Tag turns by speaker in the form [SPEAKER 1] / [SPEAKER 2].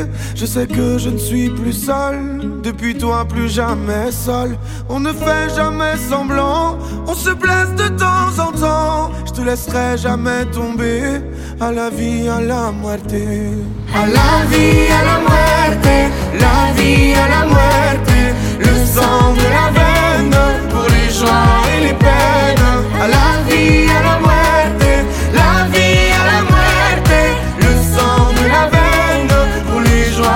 [SPEAKER 1] Je sais que je ne suis plus seul. Depuis toi plus jamais seul. On ne fait jamais semblant. On se blesse de temps en temps. Je te laisserai jamais tomber. À la vie, à la muerte.
[SPEAKER 2] À la vie, à